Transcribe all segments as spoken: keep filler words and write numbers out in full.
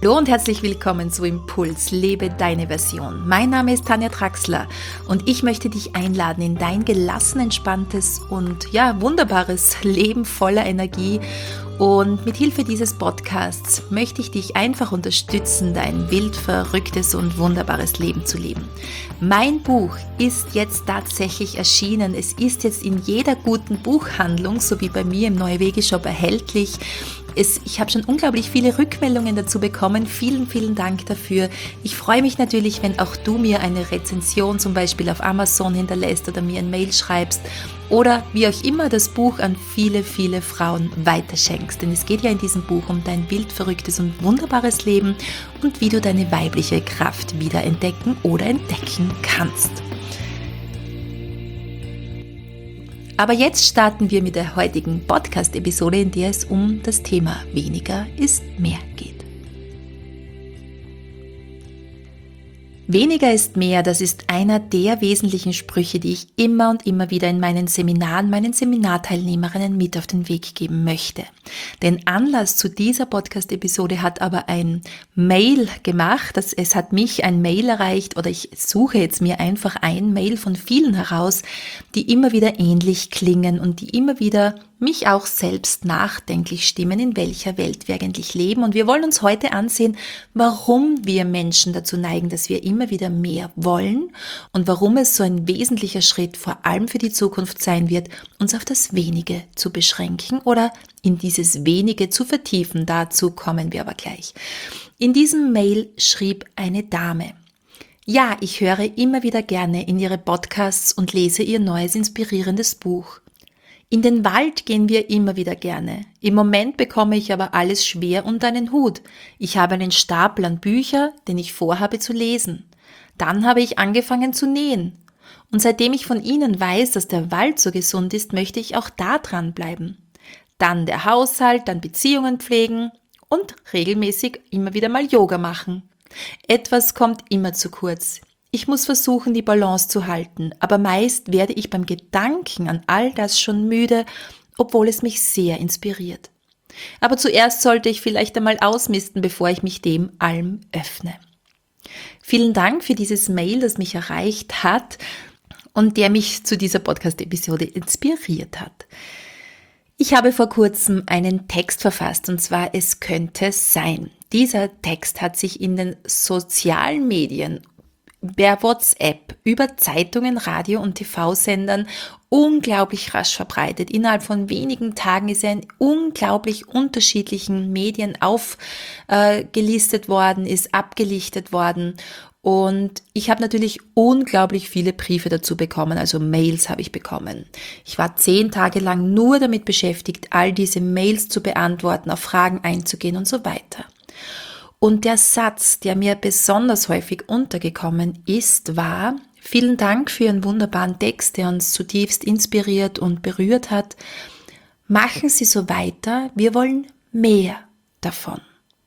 Hallo und herzlich willkommen zu Impuls, lebe deine Version. Mein Name ist Tanja Traxler und ich möchte dich einladen in dein gelassen, entspanntes und ja, wunderbares Leben voller Energie. Und mit Hilfe dieses Podcasts möchte ich dich einfach unterstützen, dein wild, verrücktes und wunderbares Leben zu leben. Mein Buch ist jetzt tatsächlich erschienen. Es ist jetzt in jeder guten Buchhandlung sowie bei mir im Neue Wege Shop erhältlich. Es, ich habe schon unglaublich viele Rückmeldungen dazu bekommen. Vielen, vielen Dank dafür. Ich freue mich natürlich, wenn auch du mir eine Rezension zum Beispiel auf Amazon hinterlässt oder mir ein Mail schreibst oder wie auch immer das Buch an viele, viele Frauen weiterschenkst. Denn es geht ja in diesem Buch um dein wild, verrücktes und wunderbares Leben und wie du deine weibliche Kraft wieder entdecken oder entdecken kannst. Aber jetzt starten wir mit der heutigen Podcast-Episode, in der es um das Thema weniger ist mehr geht. Weniger ist mehr, das ist einer der wesentlichen Sprüche, die ich immer und immer wieder in meinen Seminaren, meinen Seminarteilnehmerinnen mit auf den Weg geben möchte. Den Anlass zu dieser Podcast-Episode hat aber ein Mail gemacht, das, es hat mich ein Mail erreicht oder ich suche jetzt mir einfach ein Mail von vielen heraus, die immer wieder ähnlich klingen und die immer wieder mich auch selbst nachdenklich stimmen, in welcher Welt wir eigentlich leben. Und wir wollen uns heute ansehen, warum wir Menschen dazu neigen, dass wir immer wieder mehr wollen und warum es so ein wesentlicher Schritt vor allem für die Zukunft sein wird, uns auf das Wenige zu beschränken oder in dieses Wenige zu vertiefen. Dazu kommen wir aber gleich. In diesem Mail schrieb eine Dame: Ja, ich höre immer wieder gerne in ihre Podcasts und lese ihr neues inspirierendes Buch. In den Wald gehen wir immer wieder gerne. Im Moment bekomme ich aber alles schwer unter einen Hut. Ich habe einen Stapel an Büchern, den ich vorhabe zu lesen. Dann habe ich angefangen zu nähen. Und seitdem ich von Ihnen weiß, dass der Wald so gesund ist, möchte ich auch da dranbleiben. Dann der Haushalt, dann Beziehungen pflegen und regelmäßig immer wieder mal Yoga machen. Etwas kommt immer zu kurz. Ich muss versuchen, die Balance zu halten, aber meist werde ich beim Gedanken an all das schon müde, obwohl es mich sehr inspiriert. Aber zuerst sollte ich vielleicht einmal ausmisten, bevor ich mich dem allem öffne. Vielen Dank für dieses Mail, das mich erreicht hat und der mich zu dieser Podcast-Episode inspiriert hat. Ich habe vor kurzem einen Text verfasst, und zwar Es könnte sein. Dieser Text hat sich in den sozialen Medien per WhatsApp, über Zeitungen, Radio- und T V-Sendern unglaublich rasch verbreitet. Innerhalb von wenigen Tagen ist er in unglaublich unterschiedlichen Medien aufgelistet worden, ist abgelichtet worden. Und ich habe natürlich unglaublich viele Briefe dazu bekommen, also Mails habe ich bekommen. Ich war zehn Tage lang nur damit beschäftigt, all diese Mails zu beantworten, auf Fragen einzugehen und so weiter. Und der Satz, der mir besonders häufig untergekommen ist, war: Vielen Dank für Ihren wunderbaren Text, der uns zutiefst inspiriert und berührt hat. Machen Sie so weiter, wir wollen mehr davon.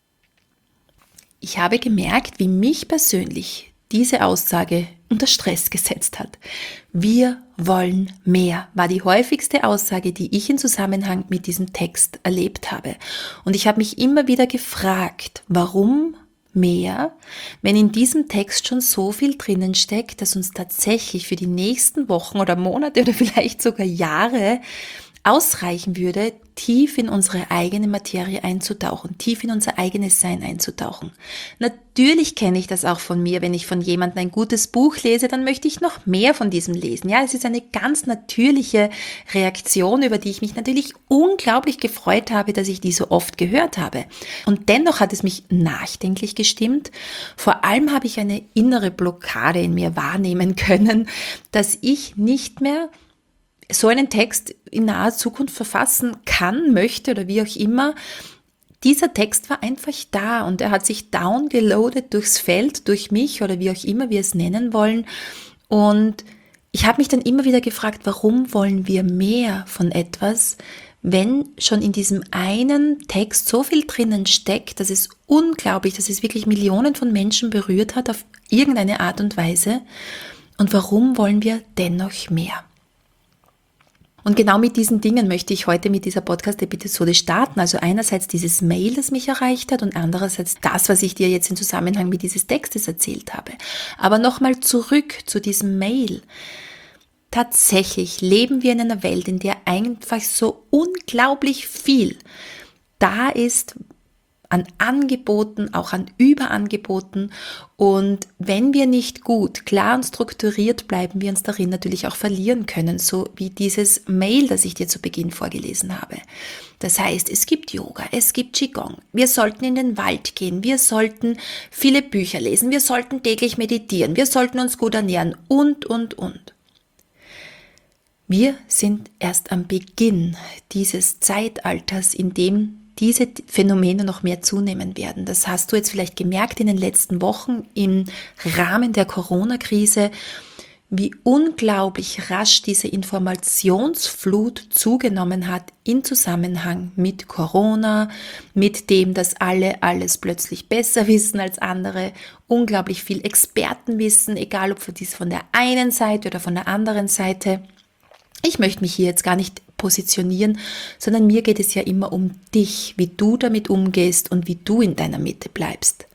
Ich habe gemerkt, wie mich persönlich diese Aussage unter Stress gesetzt hat. Wir wollen mehr, war die häufigste Aussage, die ich in Zusammenhang mit diesem Text erlebt habe. Und ich habe mich immer wieder gefragt, warum mehr, wenn in diesem Text schon so viel drinnen steckt, dass uns tatsächlich für die nächsten Wochen oder Monate oder vielleicht sogar Jahre ausreichen würde, tief in unsere eigene Materie einzutauchen, tief in unser eigenes Sein einzutauchen. Natürlich kenne ich das auch von mir, wenn ich von jemandem ein gutes Buch lese, dann möchte ich noch mehr von diesem lesen. Ja, es ist eine ganz natürliche Reaktion, über die ich mich natürlich unglaublich gefreut habe, dass ich die so oft gehört habe. Und dennoch hat es mich nachdenklich gestimmt. Vor allem habe ich eine innere Blockade in mir wahrnehmen können, dass ich nicht mehr so einen Text in naher Zukunft verfassen kann, möchte oder wie auch immer. Dieser Text war einfach da und er hat sich downgeloadet durchs Feld, durch mich oder wie auch immer wir es nennen wollen. Und ich habe mich dann immer wieder gefragt, warum wollen wir mehr von etwas, wenn schon in diesem einen Text so viel drinnen steckt, dass es unglaublich, dass es wirklich Millionen von Menschen berührt hat auf irgendeine Art und Weise. Und warum wollen wir dennoch mehr? Und genau mit diesen Dingen möchte ich heute mit dieser Podcast-Episode starten. Also einerseits dieses Mail, das mich erreicht hat und andererseits das, was ich dir jetzt im Zusammenhang mit dieses Textes erzählt habe. Aber nochmal zurück zu diesem Mail. Tatsächlich leben wir in einer Welt, in der einfach so unglaublich viel da ist, an Angeboten, auch an Überangeboten. Und wenn wir nicht gut, klar und strukturiert bleiben, wir uns darin natürlich auch verlieren können, so wie dieses Mail, das ich dir zu Beginn vorgelesen habe. Das heißt, es gibt Yoga, es gibt Qigong, wir sollten in den Wald gehen, wir sollten viele Bücher lesen, wir sollten täglich meditieren, wir sollten uns gut ernähren und, und, und. Wir sind erst am Beginn dieses Zeitalters, in dem diese Phänomene noch mehr zunehmen werden. Das hast du jetzt vielleicht gemerkt in den letzten Wochen im Rahmen der Corona-Krise, wie unglaublich rasch diese Informationsflut zugenommen hat in Zusammenhang mit Corona, mit dem, dass alle alles plötzlich besser wissen als andere, unglaublich viel Expertenwissen, egal ob von der einen Seite oder von der anderen Seite. Ich möchte mich hier jetzt gar nicht positionieren, sondern mir geht es ja immer um dich, wie du damit umgehst und wie du in deiner Mitte bleibst.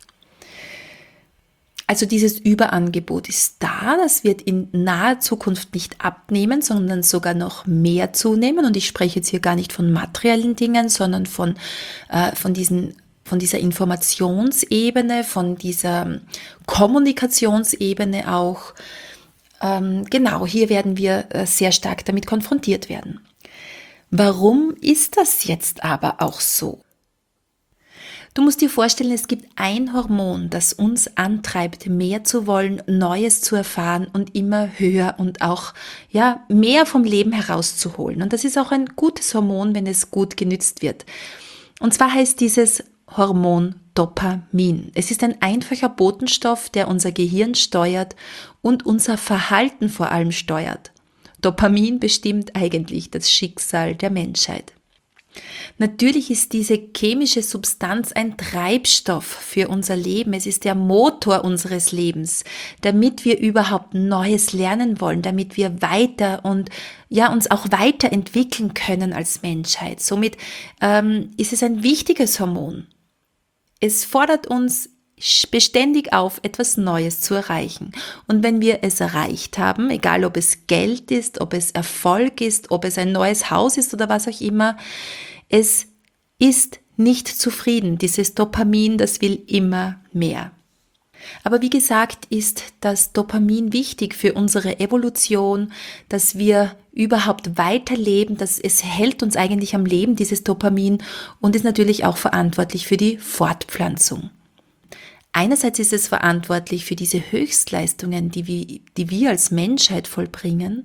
Also dieses Überangebot ist da, das wird in naher Zukunft nicht abnehmen, sondern sogar noch mehr zunehmen. Und ich spreche jetzt hier gar nicht von materiellen Dingen, sondern von, äh, von diesen von dieser Informationsebene, von dieser Kommunikationsebene auch. Ähm, genau, hier werden wir äh, sehr stark damit konfrontiert werden. Warum ist das jetzt aber auch so? Du musst dir vorstellen, es gibt ein Hormon, das uns antreibt, mehr zu wollen, Neues zu erfahren und immer höher und auch ja, mehr vom Leben herauszuholen. Und das ist auch ein gutes Hormon, wenn es gut genützt wird. Und zwar heißt dieses Hormon Dopamin. Es ist ein einfacher Botenstoff, der unser Gehirn steuert und unser Verhalten vor allem steuert. Dopamin bestimmt eigentlich das Schicksal der Menschheit. Natürlich ist diese chemische Substanz ein Treibstoff für unser Leben. Es ist der Motor unseres Lebens, damit wir überhaupt Neues lernen wollen, damit wir weiter und ja uns auch weiterentwickeln können als Menschheit. Somit ähm, ist es ein wichtiges Hormon. Es fordert uns beständig auf, etwas Neues zu erreichen. Und wenn wir es erreicht haben, egal ob es Geld ist, ob es Erfolg ist, ob es ein neues Haus ist oder was auch immer, es ist nicht zufrieden. Dieses Dopamin, das will immer mehr. Aber wie gesagt, ist das Dopamin wichtig für unsere Evolution, dass wir überhaupt weiterleben, dass es hält uns eigentlich am Leben, dieses Dopamin, und ist natürlich auch verantwortlich für die Fortpflanzung. Einerseits ist es verantwortlich für diese Höchstleistungen, die wir, die wir als Menschheit vollbringen,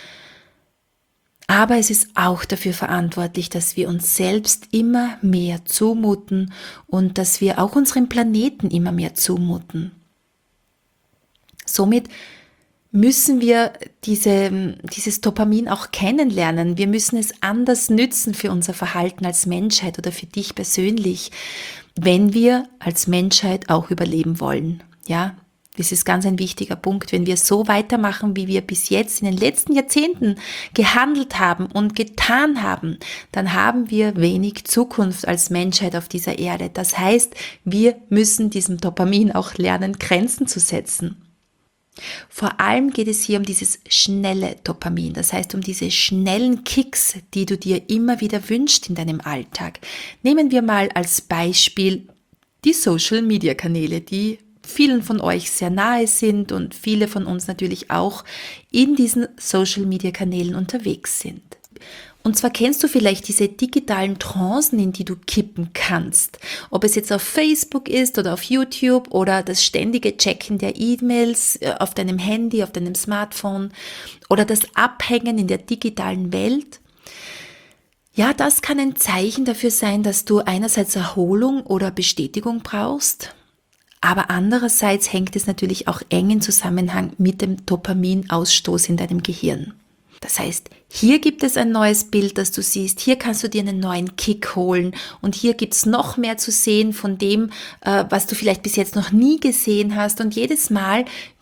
aber es ist auch dafür verantwortlich, dass wir uns selbst immer mehr zumuten und dass wir auch unserem Planeten immer mehr zumuten. Somit müssen wir diese, dieses Dopamin auch kennenlernen. Wir müssen es anders nützen für unser Verhalten als Menschheit oder für dich persönlich, wenn wir als Menschheit auch überleben wollen. Ja, das ist ganz ein wichtiger Punkt. Wenn wir so weitermachen, wie wir bis jetzt in den letzten Jahrzehnten gehandelt haben und getan haben, dann haben wir wenig Zukunft als Menschheit auf dieser Erde. Das heißt, wir müssen diesem Dopamin auch lernen, Grenzen zu setzen. Vor allem geht es hier um dieses schnelle Dopamin, das heißt um diese schnellen Kicks, die du dir immer wieder wünschst in deinem Alltag. Nehmen wir mal als Beispiel die Social-Media-Kanäle, die vielen von euch sehr nahe sind und viele von uns natürlich auch in diesen Social-Media-Kanälen unterwegs sind. Und zwar kennst du vielleicht diese digitalen Trancen, in die du kippen kannst. Ob es jetzt auf Facebook ist oder auf YouTube oder das ständige Checken der E-Mails auf deinem Handy, auf deinem Smartphone oder das Abhängen in der digitalen Welt. Ja, das kann ein Zeichen dafür sein, dass du einerseits Erholung oder Bestätigung brauchst, aber andererseits hängt es natürlich auch eng in Zusammenhang mit dem Dopaminausstoß in deinem Gehirn. Das heißt, hier gibt es ein neues Bild, das du siehst, hier kannst du dir einen neuen Kick holen und hier gibt es noch mehr zu sehen von dem, was du vielleicht bis jetzt noch nie gesehen hast, und jedes Mal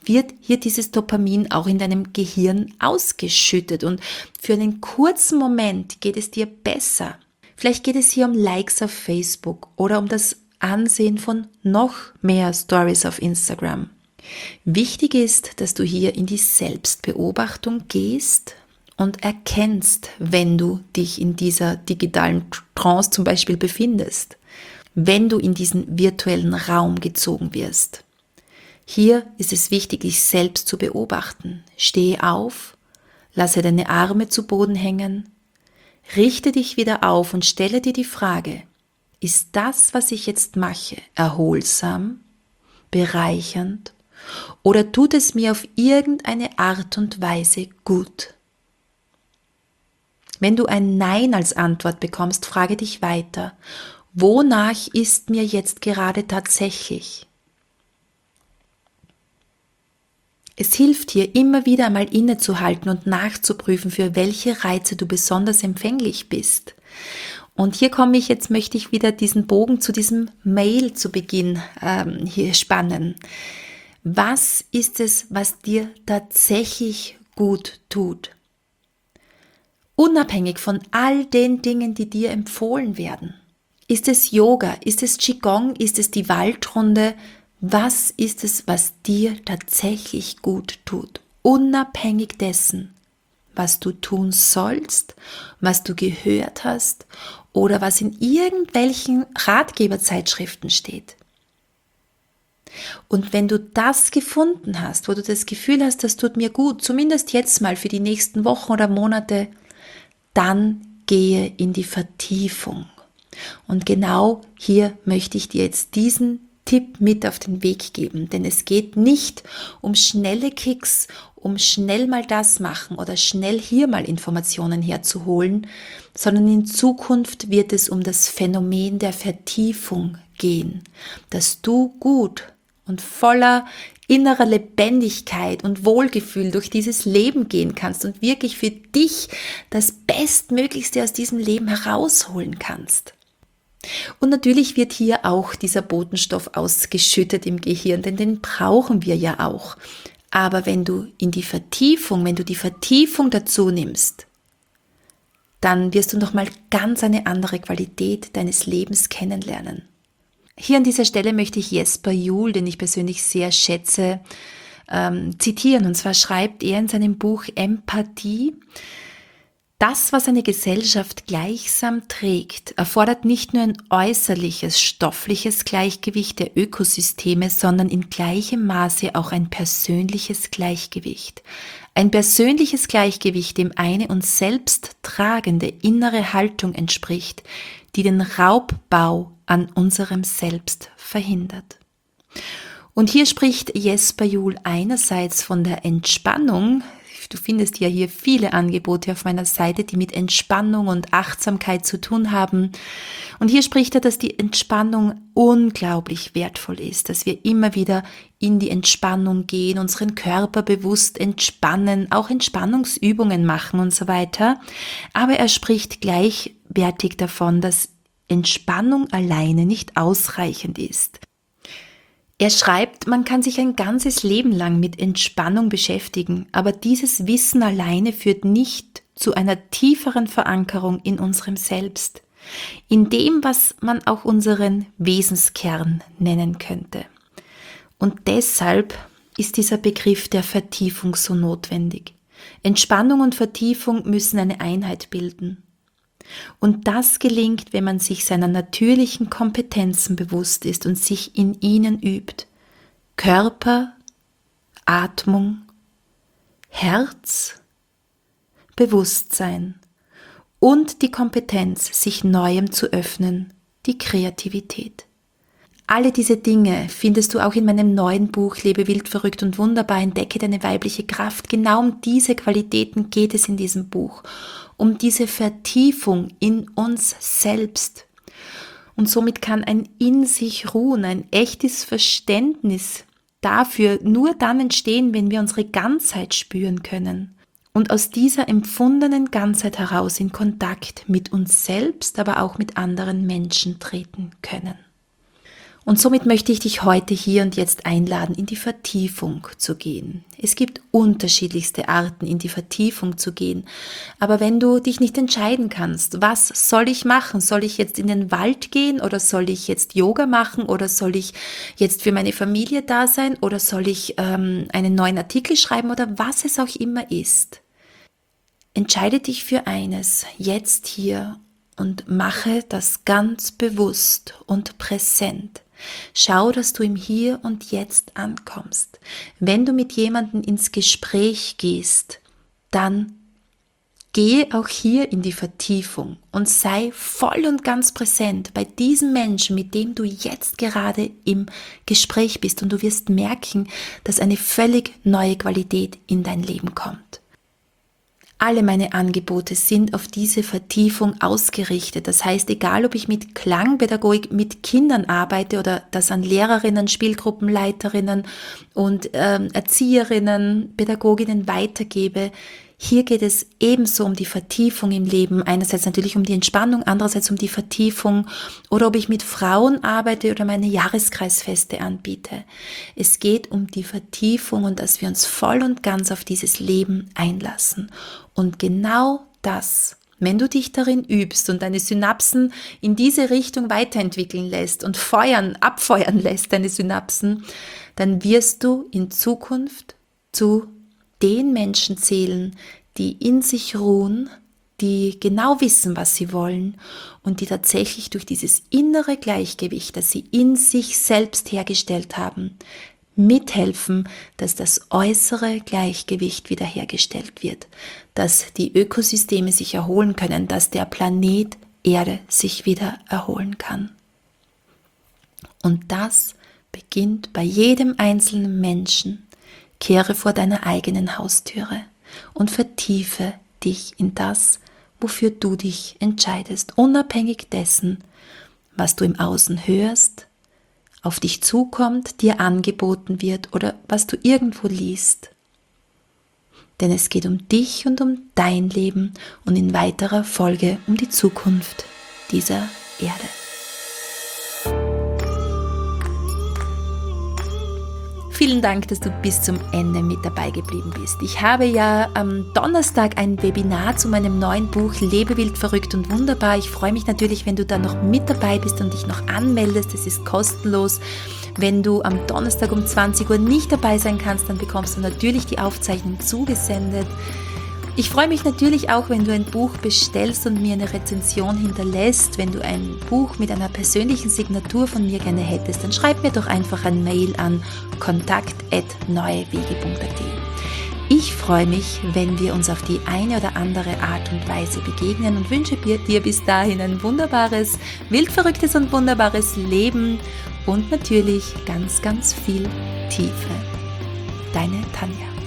wird hier dieses Dopamin auch in deinem Gehirn ausgeschüttet und für einen kurzen Moment geht es dir besser. Vielleicht geht es hier um Likes auf Facebook oder um das Ansehen von noch mehr Stories auf Instagram. Wichtig ist, dass du hier in die Selbstbeobachtung gehst und erkennst, wenn du dich in dieser digitalen Trance zum Beispiel befindest, wenn du in diesen virtuellen Raum gezogen wirst. Hier ist es wichtig, dich selbst zu beobachten. Stehe auf, lasse deine Arme zu Boden hängen, richte dich wieder auf und stelle dir die Frage, ist das, was ich jetzt mache, erholsam, bereichernd oder tut es mir auf irgendeine Art und Weise gut? Wenn du ein Nein als Antwort bekommst, frage dich weiter, wonach ist mir jetzt gerade tatsächlich? Es hilft hier, immer wieder einmal innezuhalten und nachzuprüfen, für welche Reize du besonders empfänglich bist. Und hier komme ich, jetzt möchte ich wieder diesen Bogen zu diesem Mail zu Beginn ähm, hier spannen. Was ist es, was dir tatsächlich gut tut? Unabhängig von all den Dingen, die dir empfohlen werden. Ist es Yoga? Ist es Qigong? Ist es die Waldrunde? Was ist es, was dir tatsächlich gut tut? Unabhängig dessen, was du tun sollst, was du gehört hast oder was in irgendwelchen Ratgeberzeitschriften steht. Und wenn du das gefunden hast, wo du das Gefühl hast, das tut mir gut, zumindest jetzt mal für die nächsten Wochen oder Monate, dann gehe in die Vertiefung. Und genau hier möchte ich dir jetzt diesen Tipp mit auf den Weg geben, denn es geht nicht um schnelle Kicks, um schnell mal das machen oder schnell hier mal Informationen herzuholen, sondern in Zukunft wird es um das Phänomen der Vertiefung gehen, dass du gut und voller innerer Lebendigkeit und Wohlgefühl durch dieses Leben gehen kannst und wirklich für dich das Bestmöglichste aus diesem Leben herausholen kannst. Und natürlich wird hier auch dieser Botenstoff ausgeschüttet im Gehirn, denn den brauchen wir ja auch. Aber wenn du in die Vertiefung, wenn du die Vertiefung dazu nimmst, dann wirst du nochmal ganz eine andere Qualität deines Lebens kennenlernen. Hier an dieser Stelle möchte ich Jesper Juhl, den ich persönlich sehr schätze, ähm, zitieren. Und zwar schreibt er in seinem Buch Empathie: Das, was eine Gesellschaft gleichsam trägt, erfordert nicht nur ein äußerliches, stoffliches Gleichgewicht der Ökosysteme, sondern in gleichem Maße auch ein persönliches Gleichgewicht. Ein persönliches Gleichgewicht, dem eine uns selbst tragende innere Haltung entspricht, die den Raubbau an unserem Selbst verhindert. Und hier spricht Jesper Juhl einerseits von der Entspannung. Du findest ja hier viele Angebote auf meiner Seite, die mit Entspannung und Achtsamkeit zu tun haben. Und hier spricht er, dass die Entspannung unglaublich wertvoll ist, dass wir immer wieder in die Entspannung gehen, unseren Körper bewusst entspannen, auch Entspannungsübungen machen und so weiter. Aber er spricht gleichwertig davon, dass Entspannung alleine nicht ausreichend ist. Er schreibt, man kann sich ein ganzes Leben lang mit Entspannung beschäftigen, aber dieses Wissen alleine führt nicht zu einer tieferen Verankerung in unserem Selbst, in dem, was man auch unseren Wesenskern nennen könnte. Und deshalb ist dieser Begriff der Vertiefung so notwendig. Entspannung und Vertiefung müssen eine Einheit bilden. Und das gelingt, wenn man sich seiner natürlichen Kompetenzen bewusst ist und sich in ihnen übt. Körper, Atmung, Herz, Bewusstsein und die Kompetenz, sich Neuem zu öffnen, die Kreativität. Alle diese Dinge findest du auch in meinem neuen Buch Lebe wild, verrückt und wunderbar, entdecke deine weibliche Kraft. Genau um diese Qualitäten geht es in diesem Buch, um diese Vertiefung in uns selbst. Und somit kann ein in sich ruhen, ein echtes Verständnis dafür nur dann entstehen, wenn wir unsere Ganzheit spüren können und aus dieser empfundenen Ganzheit heraus in Kontakt mit uns selbst, aber auch mit anderen Menschen treten können. Und somit möchte ich dich heute hier und jetzt einladen, in die Vertiefung zu gehen. Es gibt unterschiedlichste Arten, in die Vertiefung zu gehen. Aber wenn du dich nicht entscheiden kannst, was soll ich machen? Soll ich jetzt in den Wald gehen oder soll ich jetzt Yoga machen oder soll ich jetzt für meine Familie da sein oder soll ich ähm, einen neuen Artikel schreiben oder was es auch immer ist? Entscheide dich für eines, jetzt hier, und mache das ganz bewusst und präsent. Schau, dass du im Hier und Jetzt ankommst. Wenn du mit jemandem ins Gespräch gehst, dann gehe auch hier in die Vertiefung und sei voll und ganz präsent bei diesem Menschen, mit dem du jetzt gerade im Gespräch bist, und du wirst merken, dass eine völlig neue Qualität in dein Leben kommt. Alle meine Angebote sind auf diese Vertiefung ausgerichtet. Das heißt, egal ob ich mit Klangpädagogik mit Kindern arbeite oder das an Lehrerinnen, Spielgruppenleiterinnen und ähm, Erzieherinnen, Pädagoginnen weitergebe, hier geht es ebenso um die Vertiefung im Leben. Einerseits natürlich um die Entspannung, andererseits um die Vertiefung. Oder ob ich mit Frauen arbeite oder meine Jahreskreisfeste anbiete. Es geht um die Vertiefung und dass wir uns voll und ganz auf dieses Leben einlassen. Und genau das, wenn du dich darin übst und deine Synapsen in diese Richtung weiterentwickeln lässt und feuern, abfeuern lässt, deine Synapsen, dann wirst du in Zukunft zu den Menschen zählen, die in sich ruhen, die genau wissen, was sie wollen und die tatsächlich durch dieses innere Gleichgewicht, das sie in sich selbst hergestellt haben, mithelfen, dass das äußere Gleichgewicht wiederhergestellt wird, dass die Ökosysteme sich erholen können, dass der Planet Erde sich wieder erholen kann. Und das beginnt bei jedem einzelnen Menschen. Kehre vor deiner eigenen Haustüre und vertiefe dich in das, wofür du dich entscheidest, unabhängig dessen, was du im Außen hörst, auf dich zukommt, dir angeboten wird oder was du irgendwo liest. Denn es geht um dich und um dein Leben und in weiterer Folge um die Zukunft dieser Erde. Vielen Dank, dass du bis zum Ende mit dabei geblieben bist. Ich habe ja am Donnerstag ein Webinar zu meinem neuen Buch Lebe wild, verrückt und wunderbar. Ich freue mich natürlich, wenn du da noch mit dabei bist und dich noch anmeldest. Es ist kostenlos. Wenn du am Donnerstag um zwanzig Uhr nicht dabei sein kannst, dann bekommst du natürlich die Aufzeichnung zugesendet. Ich freue mich natürlich auch, wenn du ein Buch bestellst und mir eine Rezension hinterlässt. Wenn du ein Buch mit einer persönlichen Signatur von mir gerne hättest, dann schreib mir doch einfach ein Mail an kontakt at neuewege punkt a t. Ich freue mich, wenn wir uns auf die eine oder andere Art und Weise begegnen und wünsche dir bis dahin ein wunderbares, wildverrücktes und wunderbares Leben und natürlich ganz, ganz viel Tiefe. Deine Tanja.